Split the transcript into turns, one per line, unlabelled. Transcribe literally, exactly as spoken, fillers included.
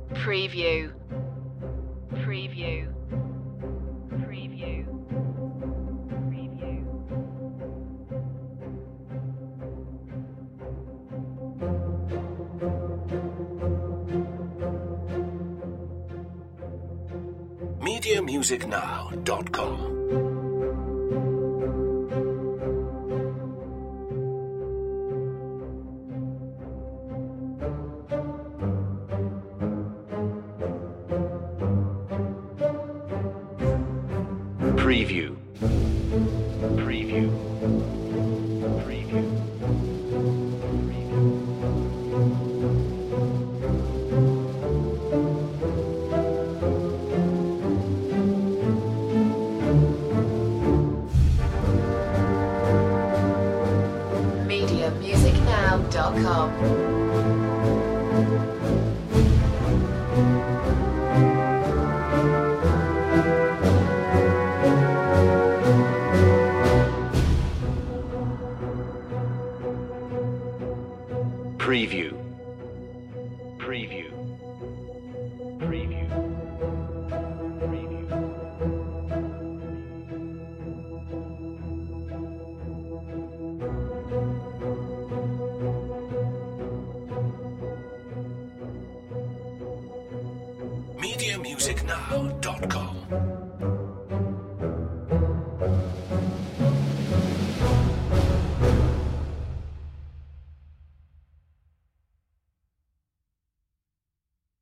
Preview. Preview. Preview. Preview.
media music now dot com. Preview. Preview. Preview.
media music now dot com.
Preview. Preview. Preview. Preview. media music now dot com.